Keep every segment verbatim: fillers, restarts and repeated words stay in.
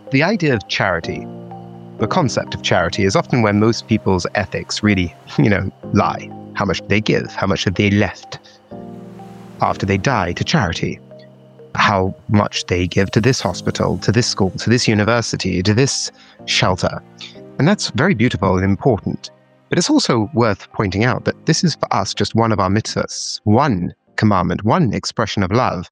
The idea of charity, the concept of charity, is often where most people's ethics really, you know, lie. How much they give, how much have they left after they die to charity, how much they give to this hospital, to this school, to this university, to this shelter. And that's very beautiful and important. But it's also worth pointing out that this is for us just one of our mitzvahs, one commandment, one expression of love,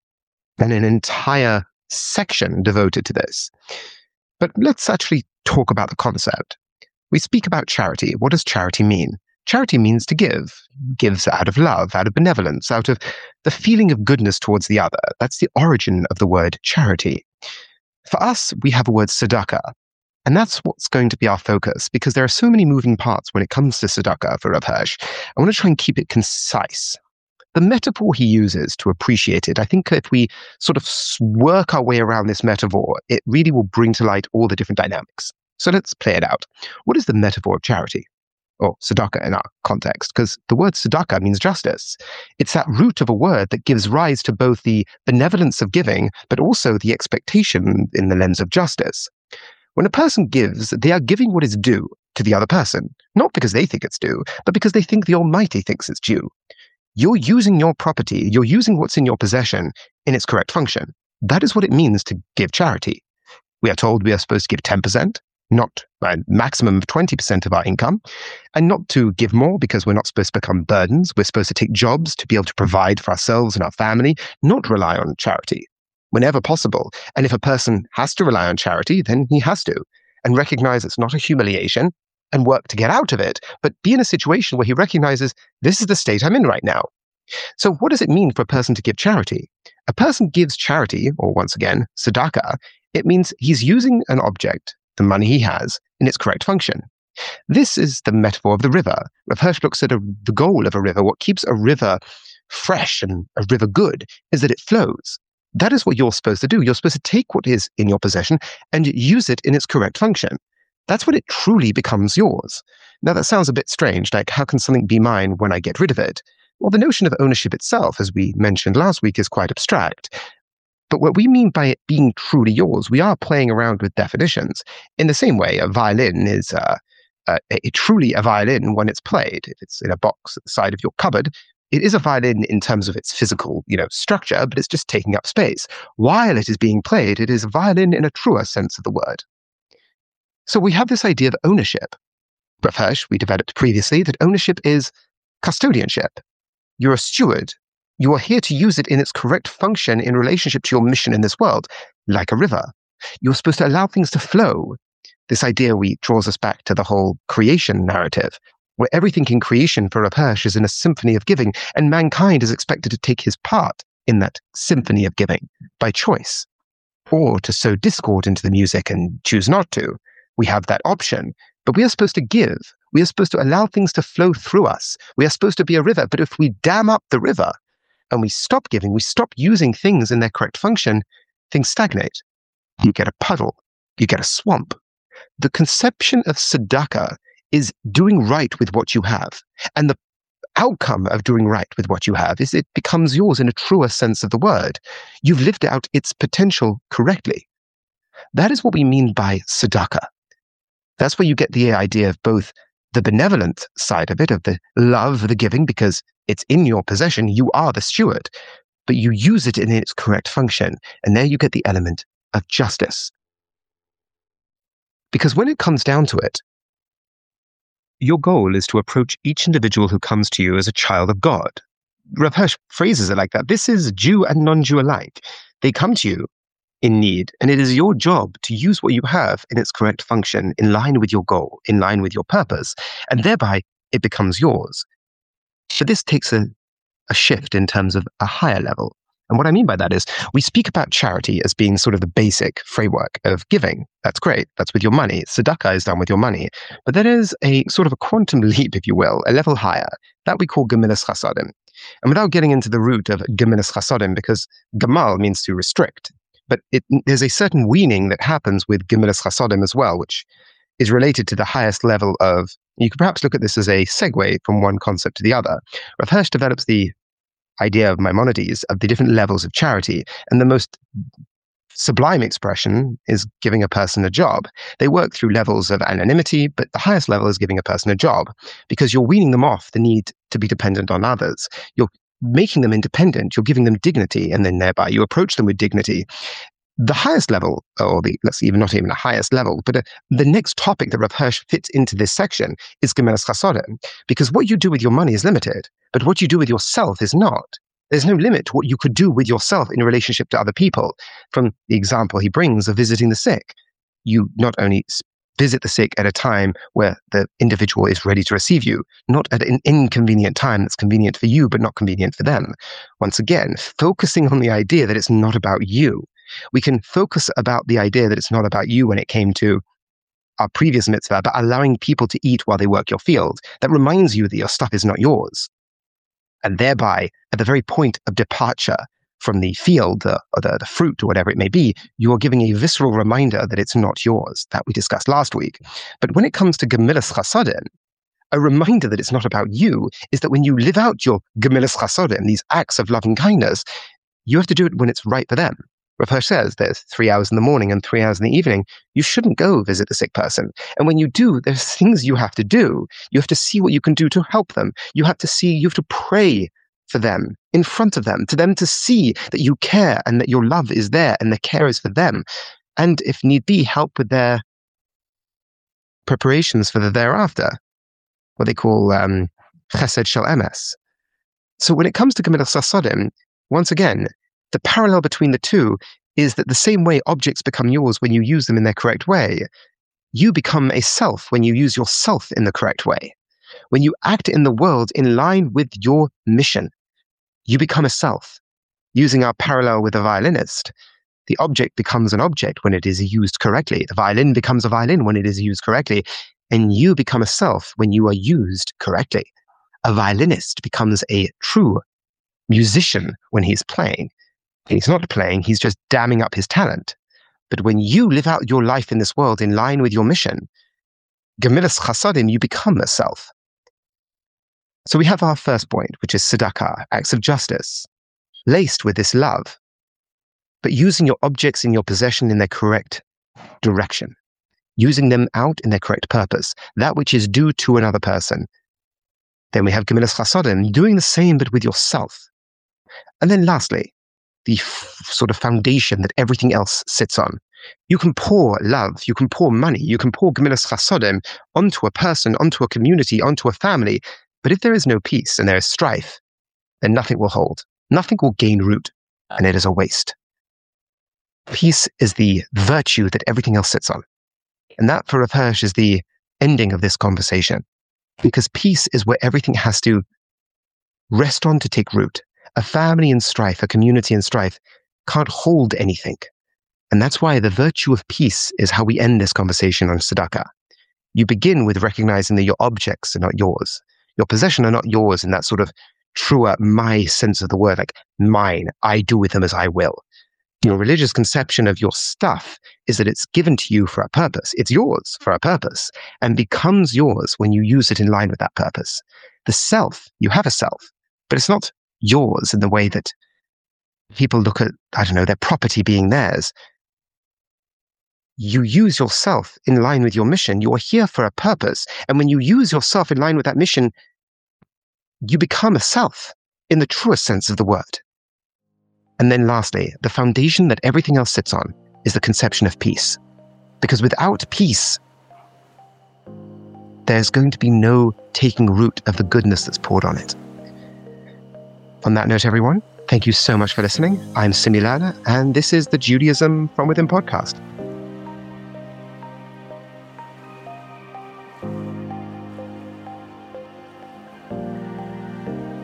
and an entire section devoted to this. But let's actually talk about the concept. We speak about charity. What does charity mean? Charity means to give. Gives out of love, out of benevolence, out of the feeling of goodness towards the other. That's the origin of the word charity. For us, we have a word tzedakah, and that's what's going to be our focus, because there are so many moving parts when it comes to tzedakah for Rav Hirsch. I want to try and keep it concise. The metaphor he uses to appreciate it, I think if we sort of work our way around this metaphor, it really will bring to light all the different dynamics. So let's play it out. What is the metaphor of charity? Or tzedakah in our context, because the word tzedakah means justice. It's that root of a word that gives rise to both the benevolence of giving, but also the expectation in the lens of justice. When a person gives, they are giving what is due to the other person, not because they think it's due, but because they think the Almighty thinks it's due. You're using your property, you're using what's in your possession in its correct function. That is what it means to give charity. We are told we are supposed to give ten percent, not a maximum of twenty percent of our income, and not to give more because we're not supposed to become burdens. We're supposed to take jobs to be able to provide for ourselves and our family, not rely on charity whenever possible. And if a person has to rely on charity, then he has to, and recognize it's not a humiliation and work to get out of it, but be in a situation where he recognizes this is the state I'm in right now. So what does it mean for a person to give charity? A person gives charity, or once again, tzedakah. It means he's using an object, the money he has, in its correct function. This is the metaphor of the river. Rav Hirsch looks at a, the goal of a river. What keeps a river fresh and a river good is that it flows. That is what you're supposed to do. You're supposed to take what is in your possession and use it in its correct function. That's when it truly becomes yours. Now, that sounds a bit strange, like how can something be mine when I get rid of it? Well, the notion of ownership itself, as we mentioned last week, is quite abstract. But what we mean by it being truly yours, we are playing around with definitions. In the same way, a violin is uh, uh, a, truly a violin when it's played. If it's in a box at the side of your cupboard, it is a violin in terms of its physical, you know, structure, but it's just taking up space. While it is being played, it is a violin in a truer sense of the word. So we have this idea of ownership. Rav Hirsch, we developed previously, that ownership is custodianship. You're a steward. You are here to use it in its correct function in relationship to your mission in this world, like a river. You're supposed to allow things to flow. This idea we draws us back to the whole creation narrative, where everything in creation for Rav Hirsch is in a symphony of giving, and mankind is expected to take his part in that symphony of giving by choice, or to sow discord into the music and choose not to. We have that option, but we are supposed to give. We are supposed to allow things to flow through us. We are supposed to be a river, but if we dam up the river and we stop giving, we stop using things in their correct function, things stagnate. You get a puddle. You get a swamp. The conception of tzedakah is doing right with what you have. And the outcome of doing right with what you have is it becomes yours in a truer sense of the word. You've lived out its potential correctly. That is what we mean by tzedakah. That's where you get the idea of both the benevolent side of it, of the love, the giving, because it's in your possession, you are the steward, but you use it in its correct function. And there you get the element of justice. Because when it comes down to it, your goal is to approach each individual who comes to you as a child of God. Rav Hirsch phrases it like that. This is Jew and non-Jew alike. They come to you in need, and it is your job to use what you have in its correct function, in line with your goal, in line with your purpose, and thereby it becomes yours. But this takes a, a shift in terms of a higher level. And what I mean by that is we speak about charity as being sort of the basic framework of giving. That's great. That's with your money. Tzedakah is done with your money. But there is a sort of a quantum leap, if you will, a level higher, that we call Gemilas Chasadim. And without getting into the root of Gemilas Chasadim, because Gemal means to restrict, but it, there's a certain weaning that happens with Gemilas Chasadim as well, which is related to the highest level of, you could perhaps look at this as a segue from one concept to the other. Rav Hirsch develops the idea of Maimonides, of the different levels of charity, and the most sublime expression is giving a person a job. They work through levels of anonymity, but the highest level is giving a person a job because you're weaning them off the need to be dependent on others. You're making them independent. You're giving them dignity, and then thereby you approach them with dignity. The highest level, or the, let's see, even not even the highest level, but uh, the next topic that Rav Hirsch fits into this section is Gemilas Chasodim, because what you do with your money is limited, but what you do with yourself is not. There's no limit to what you could do with yourself in relationship to other people. From the example he brings of visiting the sick, you not only visit the sick at a time where the individual is ready to receive you, not at an inconvenient time that's convenient for you but not convenient for them. Once again, focusing on the idea that it's not about you. We can focus about the idea that it's not about you when it came to our previous mitzvah, about allowing people to eat while they work your field. That reminds you that your stuff is not yours. And thereby, at the very point of departure from the field, uh, or the, the fruit, or whatever it may be, you are giving a visceral reminder that it's not yours, that we discussed last week. But when it comes to Gemilas Chasodim, a reminder that it's not about you is that when you live out your Gemilas Chasodim, these acts of loving kindness, you have to do it when it's right for them. Rav Hirsch says there's three hours in the morning and three hours in the evening. You shouldn't go visit the sick person. And when you do, there's things you have to do. You have to see what you can do to help them. You have to see, you have to pray for them, in front of them, to them to see that you care and that your love is there and the care is for them. And if need be, help with their preparations for the thereafter, what they call um, chesed shel emes. So when it comes to Gemilas Chasodim, once again, the parallel between the two is that the same way objects become yours when you use them in their correct way, you become a self when you use yourself in the correct way. When you act in the world in line with your mission, you become a self. Using our parallel with a violinist, the object becomes an object when it is used correctly. The violin becomes a violin when it is used correctly. And you become a self when you are used correctly. A violinist becomes a true musician when he's playing. He's not playing, he's just damming up his talent. But when you live out your life in this world in line with your mission, Gemilas Chasodim, you become a self. So we have our first point, which is tzedakah, acts of justice, laced with this love, but using your objects in your possession in their correct direction, using them out in their correct purpose, that which is due to another person. Then we have Gemilas Chasodim, doing the same but with yourself. And then lastly, the f- sort of foundation that everything else sits on. You can pour love, you can pour money, you can pour Gemilas Chasodim onto a person, onto a community, onto a family, but if there is no peace and there is strife, then nothing will hold. Nothing will gain root, and it is a waste. Peace is the virtue that everything else sits on. And that, for Rav Hirsch, is the ending of this conversation. Because peace is where everything has to rest on to take root. A family in strife, a community in strife, can't hold anything. And that's why the virtue of peace is how we end this conversation on tzedakah. You begin with recognizing that your objects are not yours. Your possessions are not yours in that sort of truer my sense of the word, like mine, I do with them as I will. Your religious conception of your stuff is that it's given to you for a purpose. It's yours for a purpose and becomes yours when you use it in line with that purpose. The self, you have a self, but it's not yours in the way that people look at, I don't know, their property being theirs. You use yourself in line with your mission. You are here for a purpose. And when you use yourself in line with that mission, you become a self in the truest sense of the word. And then lastly, the foundation that everything else sits on is the conception of peace. Because without peace, there's going to be no taking root of the goodness that's poured on it. On that note, everyone, thank you so much for listening. I'm Simi Lala, and this is the Judaism from Within podcast.